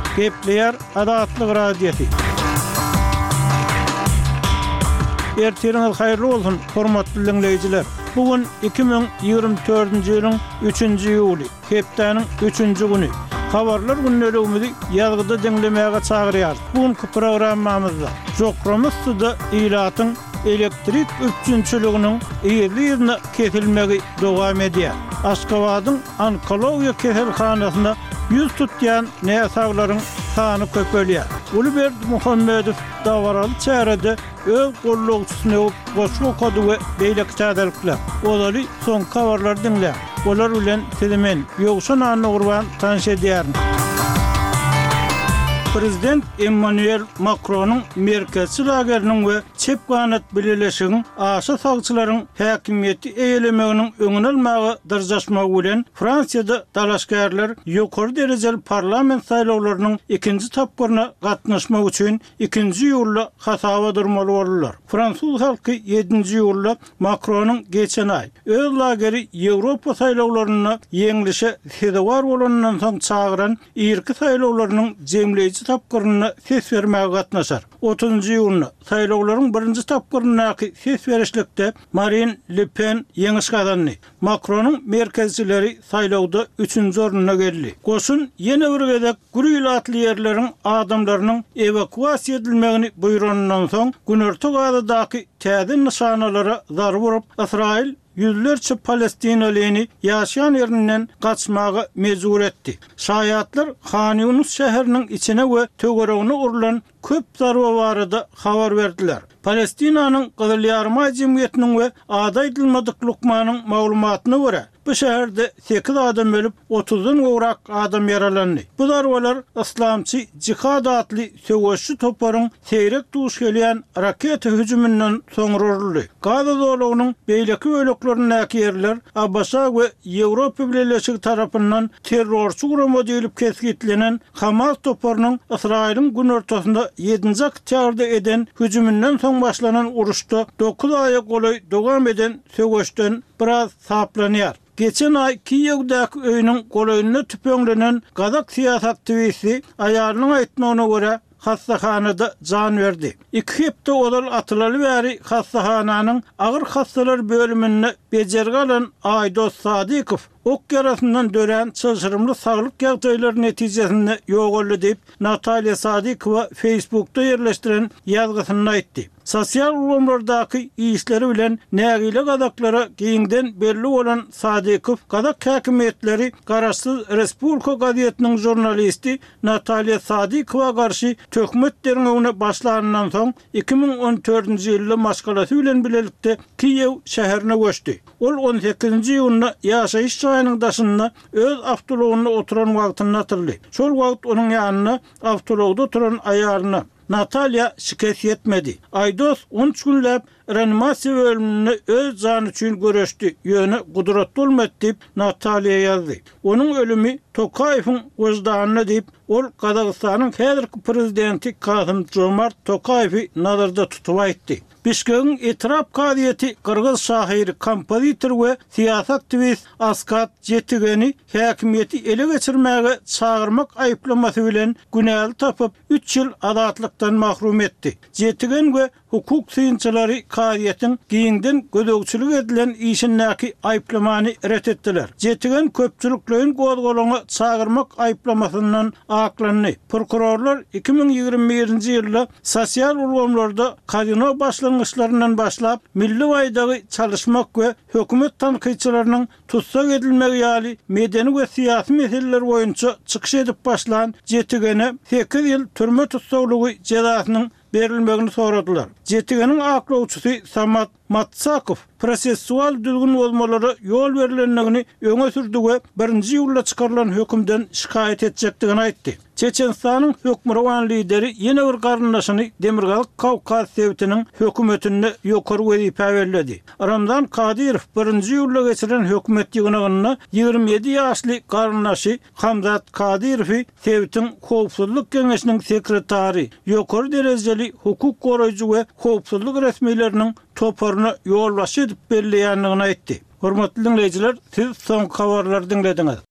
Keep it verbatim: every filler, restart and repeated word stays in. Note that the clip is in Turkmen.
Gepleyer Adatlyk radiosi. Ertiriniz hayırlı olsun, hormatly dinleyijiler. Bugün iki bin ýygrimi dördünji ýylyň üçünji ýuly, hepdeniň üçünji güni. Habarlar günnäligimizi ýazgyda dinlemäge çagyrýar. Bugünkü programmamyzda Jokramy suda ilatyň elektrik üçünçiliginiň ýerli ýerine kesilmegi dowam edýär. Aşgabatyň onkologiýa keselhanasyna ýüz tutýan näsaglaryň sany köpelýär. Ulyberdi Muhammedow dawaraly çärede öz gollugçysyny goşu kodu we beýleki çäderlikler. Olary soň habarlar dinle. Olar bilen sizimen ýogşan anyny gurban tanış edýär. Prezident Emmanuel Macron'un merkezçi lageriniň we çep ganat birleşiginiň aşa sagçylaryň häkimiýeti eýelemeginiň öňüne almagy dyrjaşmagy bilen Fransiýada dalaşgärler ýokary derejeli parlament saýlawlarynyň ikinji tapgyryna gatnaşmak üçin ikinji ýylla hasaba durmaly boldular. Fransuz halky ýedinji ýylla Macron'un geçen ay öz lageri Ýewropa saýlawlaryna ýeňilişe hedewar bolandan soň çagyran irki saýlawlarynyň jemleýiji tapgyryna ses bermäge gatnaşar. otuzunji ýylyny saýlawlaryň birinji tapgyrynaky ses berişlikde Marine Le Pen ýeňiş gazandy. Macron'un merkezçileri saýlawda üçünji oruna geldi. Goşun ýene bir gezek gürüýl atly ýerleriň adamlarynyň evakuasiýa edilmegini buýranyndan soň günertek adaky täze nişanalara zar vurup Israil yüzlerce Palestinalyny ýaşaýan ýerinden gaçmagy mejbur etdi. Şaýatlar Han Yunus şäheriniň içine we tögeregine urulan köp zarba barada habar berdiler. Palestinanyň Gyzyl Ýarma jemgyýetiniň we ada edilmedik lukmanyň maglumatyna görä bu şäherde sekiz adam ölüp otuzdan gowrak adam yaralandy. Bu zarbalar islamçy jihad adly söwüşçü toplaryň seýrek duş gelýän raket hüjümünden soňruldy. Gaza zolugynyň beýleki böleklerine ýerler Abbasa we Ýewropa Birleşigi tarapyndan terrorçy gurama diýilip keskitlenen Hamas toplarynyň Israil'in gün ortasynda ýedinji oktýabrda eden hüjümünden soň başlanan uruşda dokuz aýa golay dowam eden söwüşden biraz saplanýar. Geçen ay Kiýewdäki öýüniň golaýyna tüpeňlenen Gazak siýasatçysy aýalynyň aýtmagyna görä hastahanada can verdi. İki hepde odal atylaly bäri hastahananyň agyr hastalar bölümine bejerge alan Aydos Sadykow ok yarasından dören çyşyrymly saglyk ýagdaýlary netijesinde ýogaldy diýip Natalya Sadykowa Facebook'ta ýerleşdiren ýazgysyny aýtdy. Sosial ulamlardaky işleri bilen nägile gazaklara giňden belli bolan Sadykow Gazak häkimetleri garaşsyz Respublika gazetiniň jurnalisti Natalya Sadykowa garşy töhmet derňegine başlanandan soň iki bin on dördünji ýylda maşgalasy bilen bilelikde Kiýew şäherine göçdi. Ol on sekizinji ýylyna ýaşaýyş jaýynyň daşynda öz awtologunda oturan wagtyny hatyrly. Şol wagt onuň ýanyna awtologda oturan aýalyna Natalya şikayet etmedi. Aydos on üç günläp reanimasiýa bölümine öz jany üçin göreşdi. Ýöne gudratly bolmady diýip Natalya ýazdy. Onuň ölümi Tokaýewiň wyjdanyna diýip ol Gazagystanyň häzirki prezidenti Kasym-Jomart Tokaýewi nazarda tutup aýtdy. Bişkekiň etirap kadiýeti Kyrgyz şahyry, kompozitor we siýasat aktivist Askat Jetigeni häkimiýeti ele geçirmäge çagyrmak aýplamasy bilen günäli tapyp üç ýyl azatlykdan mahrum etdi. Jetigen we hukuk syňçylary kadiýetiň giňden gödökçilik edilen işindäki aýplamany ret etdiler. Jetigen köpçülikleriň gozgolaňy çagyrmak aýplamasyndan aklandy. Prokurorlar iki bin ýygrimi birinji ýylda sosial ulamlarda kazino başlangyçlaryndan başlap milli waýdagy çalışmak we hökümet tanqyçylarynyň tutsak edilmegi ýaly medeni we siýasy meseleler boýunça çykyş edip başlan Jetigene sekiz ýyl türme tutsaklygy jazasynyň berilmegini soradylar. Jetigeniň aklawçysy Samat Matsakow prosessual düzgün bolmalary ýol berilendigini öňe sürdi we birinji ýylda çykarylan hökümden şikayet etjekdigini aýtdy. Çeçenistanyň hökmüran lideri ýene bir garyndaşyny Demirgalyk Kawkaz Sewtiniň hökümetinde ýokary wezipe berledi. Ramzan Kadyrow birinji ýylda geçiren hökümet ýygynyna ýygrimi ýedi ýaşly garyndaşy Hamzat Kadyrowy Sewtiň howpsuzlyk keňeşiniň sekretary, ýokary derejeli hukuk goraýjy we howpsuzlyk resmiýetleriniň toparyna ýol başy edip belleýändigini aýtdy. Hormatly dinleyijiler, siz soňky habarlary dinlediňiz.